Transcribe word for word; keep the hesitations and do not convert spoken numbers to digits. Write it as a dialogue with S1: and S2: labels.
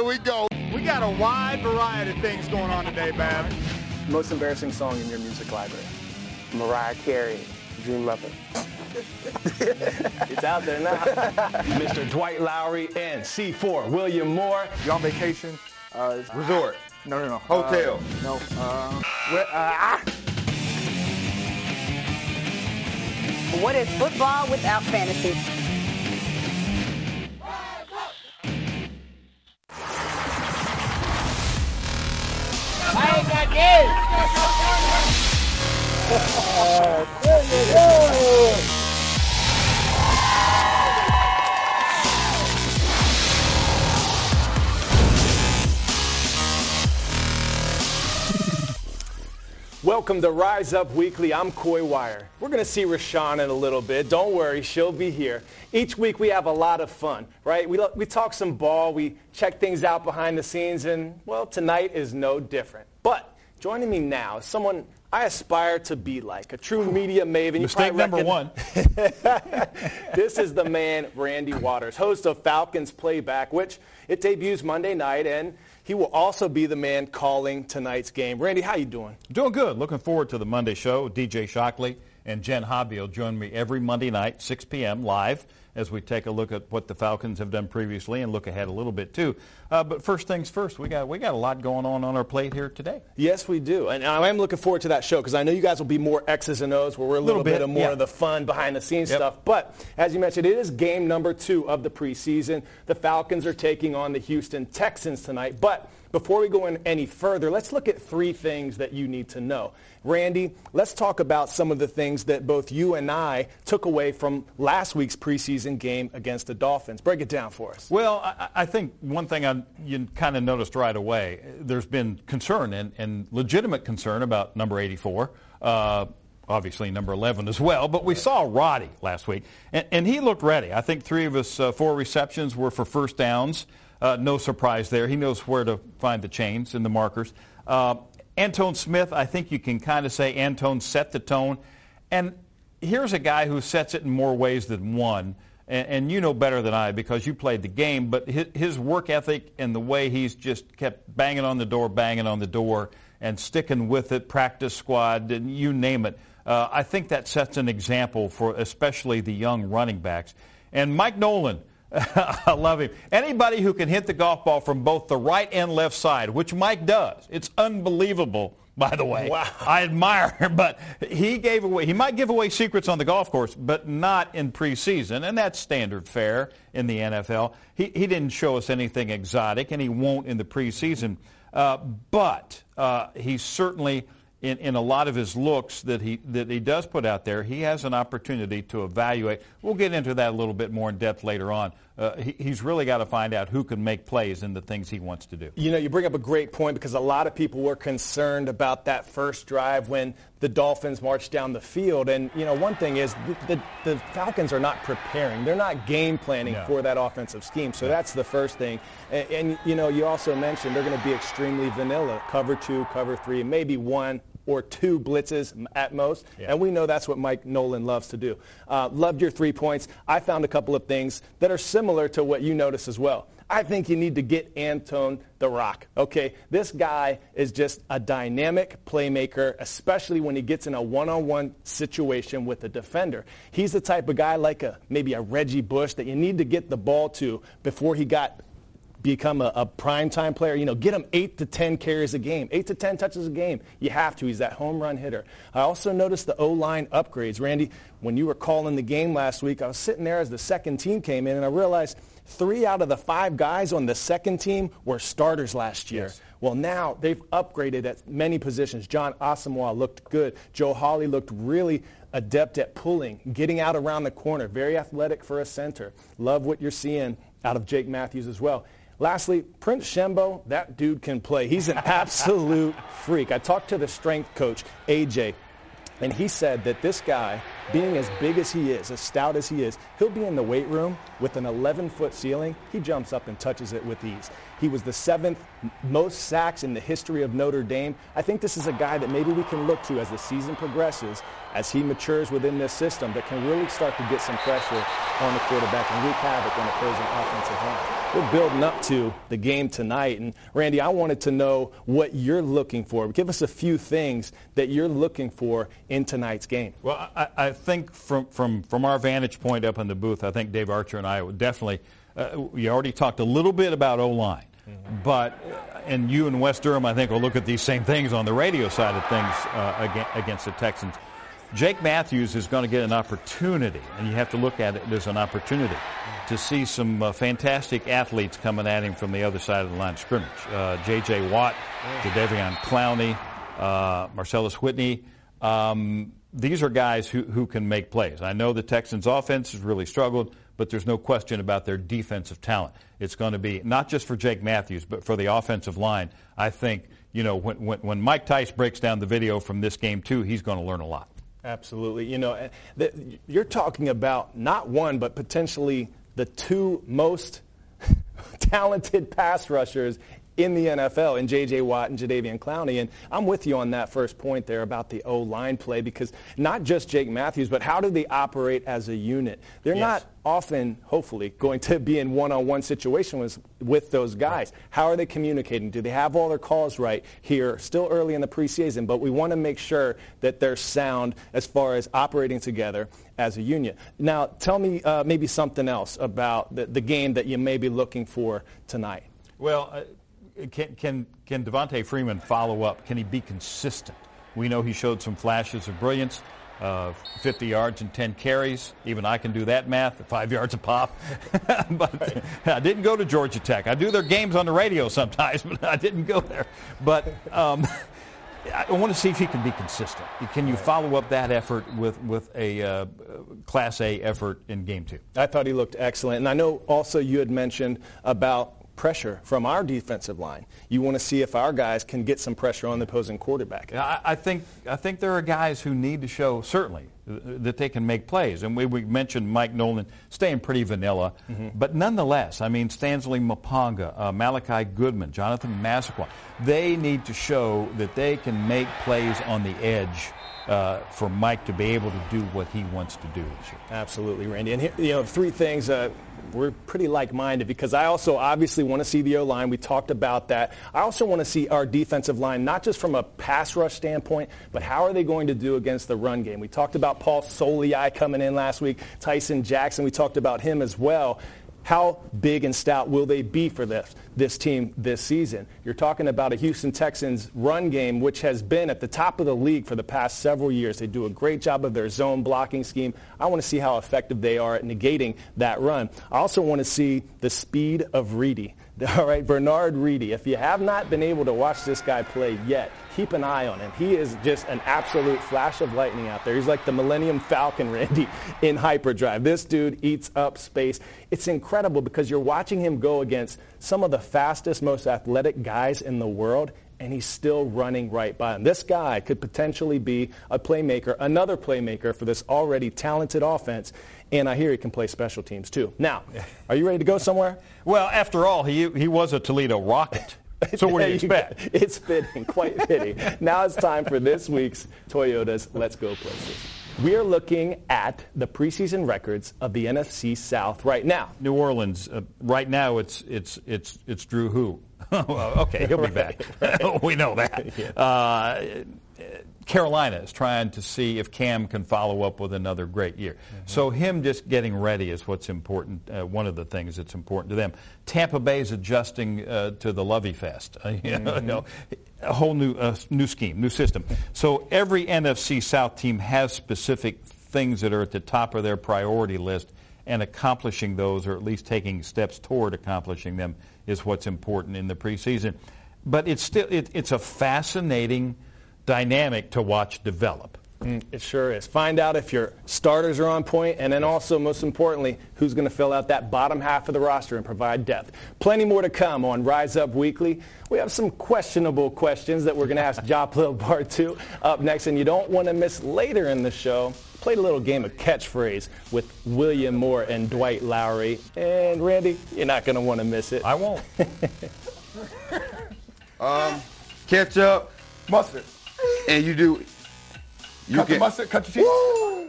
S1: we go. We got a wide variety of things going on today, Bab.
S2: Most embarrassing song in your music library?
S3: Mariah Carey, Dream Lover.
S2: It's out there now.
S4: Mister Dwight Lowry and C four, William Moore.
S1: You on vacation?
S2: Uh,
S1: Resort.
S2: no, no, no.
S1: Hotel.
S2: Uh, no. Uh, where, uh, ah.
S5: What is football without fantasy?
S3: I ain't got this. uh, there you go.
S4: Welcome to Rise Up Weekly. I'm Coy Wire. We're going to see Rashawn in a little bit. Don't worry, she'll be here. Each week we have a lot of fun, right? We, we talk some ball, we check things out behind the scenes, and, well, tonight is no different. But joining me now is someone I aspire to be like, a true media maven.
S6: Mistake number one.
S4: This is the man, Randy Waters, host of Falcons Playback, which it debuts Monday night, and he will also be the man calling tonight's game. Randy, how you doing?
S6: Doing good. Looking forward to the Monday show. D J Shockley and Jen Hobby will join me every Monday night, six p.m. live, as we take a look at what the Falcons have done previously and look ahead a little bit too. Uh, but first things first, we got we got a lot going on on our plate here today.
S4: Yes, we do. And I am looking forward to that show because I know you guys will be more X's and O's where we're a little, little bit, bit of more
S6: yeah.
S4: of the fun behind-the-scenes
S6: yep.
S4: stuff. But as you mentioned, it is game number two of the preseason. The Falcons are taking on the Houston Texans tonight. But before we go in any further, let's look at three things that you need to know. Randy, let's talk about some of the things that both you and I took away from last week's preseason game against the Dolphins. Break it down for us.
S6: Well, I, I think one thing I, you kind of noticed right away, there's been concern and, and legitimate concern about number eighty-four, uh, obviously number eleven as well, but we saw Roddy last week, and, and he looked ready. I think three of his uh, four receptions were for first downs. Uh, no surprise there. He knows where to find the chains and the markers. Uh, Antone Smith, I think you can kind of say Antone set the tone. And here's a guy who sets it in more ways than one. And, and you know better than I because you played the game. But his, his work ethic and the way he's just kept banging on the door, banging on the door, and sticking with it, practice squad, and you name it. Uh, I think that sets an example for especially the young running backs. And Mike Nolan, I love him. Anybody who can hit the golf ball from both the right and left side, which Mike does, it's unbelievable, by the way.
S4: Wow.
S6: I admire him, but he gave away, he might give away secrets on the golf course, but not in preseason, and that's standard fare in the N F L. He, he didn't show us anything exotic, and he won't in the preseason, uh, but uh, he's certainly... In, in a lot of his looks that he that he does put out there, he has an opportunity to evaluate. We'll get into that a little bit more in depth later on. Uh, he, he's really got to find out who can make plays in the things he wants to do.
S4: You know, you bring up a great point because a lot of people were concerned about that first drive when the Dolphins marched down the field. And, you know, one thing is the, the Falcons are not preparing. They're not game planning no. for that offensive scheme. So no. that's the first thing. And, and, you know, you also mentioned they're going to be extremely vanilla, cover two, cover three, maybe one or two blitzes at most. Yeah. And we know that's what Mike Nolan loves to do. Uh, loved your three points. I found a couple of things that are similar to what you noticed as well. I think you need to get Antone the Rock, okay? This guy is just a dynamic playmaker, especially when he gets in a one-on-one situation with a defender. He's the type of guy like a maybe a Reggie Bush that you need to get the ball to before he got become a, a prime-time player. You know, get him eight to ten carries a game, eight to ten touches a game. You have to. He's that home run hitter. I also noticed the O-line upgrades. Randy, when you were calling the game last week, I was sitting there as the second team came in, and I realized three out of the five guys on the second team were starters last year.
S6: Yes.
S4: Well, now they've upgraded at many positions. John Asamoah looked good. Joe Hawley looked really adept at pulling, getting out around the corner, very athletic for a center. Love what you're seeing out of Jake Matthews as well. Lastly, Prince Shembo, that dude can play. He's an absolute freak. I talked to the strength coach, A J, and he said that this guy, being as big as he is, as stout as he is, he'll be in the weight room with an eleven-foot ceiling. He jumps up and touches it with ease. He was the seventh most sacks in the history of Notre Dame. I think this is a guy that maybe we can look to as the season progresses, as he matures within this system, that can really start to get some pressure on the quarterback and wreak havoc on opposing offensive line. we're building up to the game tonight. And, Randy, I wanted to know what you're looking for. Give us a few things that you're looking for in tonight's game.
S6: Well, I, I think from, from, from our vantage point up in the booth, I think Dave Archer and I would definitely uh, – we already talked a little bit about O-line. Mm-hmm. But – and you and Wes Durham, I think, will look at these same things on the radio side of things uh, against the Texans. Jake Matthews is going to get an opportunity, and you have to look at it as an opportunity to see some uh, fantastic athletes coming at him from the other side of the line of scrimmage. Uh, J J. Watt, Jadeveon Clowney, uh, Marcellus Whitney. Um, these are guys who, who can make plays. I know the Texans' offense has really struggled, but there's no question about their defensive talent. It's going to be not just for Jake Matthews, but for the offensive line. I think, you know, when, when, when Mike Tice breaks down the video from this game, too, he's going to learn a lot.
S4: Absolutely. You know, you're talking about not one, but potentially the two most talented pass rushers in the N F L, in J J. Watt and Jadeveon Clowney. And I'm with you on that first point there about the O-line play, because not just Jake Matthews, but how do they operate as a unit? They're yes. not often, hopefully, going to be in one-on-one situations with, with those guys. Right. How are they communicating? Do they have all their calls right here? Still early in the preseason, but we want to make sure that they're sound as far as operating together as a union. Now, tell me uh, maybe something else about the, the game that you may be looking for tonight.
S6: Well, uh, Can, can can Devontae Freeman follow up? Can he be consistent? We know he showed some flashes of brilliance, uh, fifty yards and ten carries. Even I can do that math, five yards a pop. But I didn't go to Georgia Tech. I do their games on the radio sometimes, but I didn't go there. But um, I want to see if he can be consistent. Can you follow up that effort with, with a uh, Class A effort in game two?
S4: I thought he looked excellent. And I know also you had mentioned about pressure from our defensive line. You want to see if our guys can get some pressure on the opposing quarterback.
S6: I, I think I think there are guys who need to show, certainly, that they can make plays. And we, we mentioned Mike Nolan staying pretty vanilla. Mm-hmm. But nonetheless, I mean, Stanley Mapanga, uh, Malachi Goodman, Jonathan Massaquoi, they need to show that they can make plays on the edge Uh, for Mike to be able to do what he wants to do this year.
S4: Absolutely, Randy. And here, you know, three things. Uh, we're pretty like-minded because I also obviously want to see the O-line. We talked about that. I also want to see our defensive line, not just from a pass rush standpoint, but how are they going to do against the run game? We talked about Paul Soliai coming in last week, Tyson Jackson. We talked about him as well. How big and stout will they be for this, this team this season? You're talking about a Houston Texans run game, which has been at the top of the league for the past several years. They do a great job of their zone blocking scheme. I want to see how effective they are at negating that run. I also want to see the speed of Reedy. All right, Bernard Reedy. If you have not been able to watch this guy play yet, keep an eye on him. He is just an absolute flash of lightning out there. He's like the Millennium Falcon, Randy, in hyperdrive. This dude eats up space. It's incredible because you're watching him go against some of the fastest, most athletic guys in the world, and he's still running right by him. This guy could potentially be a playmaker, another playmaker for this already talented offense. And I hear he can play special teams, too. Now, are you ready to go somewhere?
S6: Well, after all, he he was a Toledo Rocket. So what do you expect?
S4: It's fitting, quite fitting. Now it's time for this week's Toyota's Let's Go Places. We are looking at the preseason records of the N F C South right now.
S6: New Orleans, uh, right now it's it's it's it's Drew who? Okay, he'll be
S4: right,
S6: back.
S4: Right.
S6: We know that. Yeah. Uh, Carolina is trying to see if Cam can follow up with another great year. Mm-hmm. So him just getting ready is what's important, uh, one of the things that's important to them. Tampa Bay is adjusting uh, to the Lovey Fest, uh, you mm-hmm. know, a whole new uh, new scheme, new system. So every N F C South team has specific things that are at the top of their priority list, and accomplishing those, or at least taking steps toward accomplishing them, is what's important in the preseason. But it's still it, it's a fascinating dynamic to watch develop.
S4: Mm, it sure is. Find out if your starters are on point, and then also, most importantly, who's going to fill out that bottom half of the roster and provide depth. Plenty more to come on Rise Up Weekly. We have some questionable questions that we're going to ask Joplin Part two up next, and you don't want to miss later in the show. Played a little game of catchphrase with William Moore and Dwight Lowry. And, Randy, you're not going to want to miss it.
S6: I won't.
S7: um, ketchup,
S2: mustard.
S7: And you do. You
S2: cut
S7: can,
S2: the mustard, cut your cheese.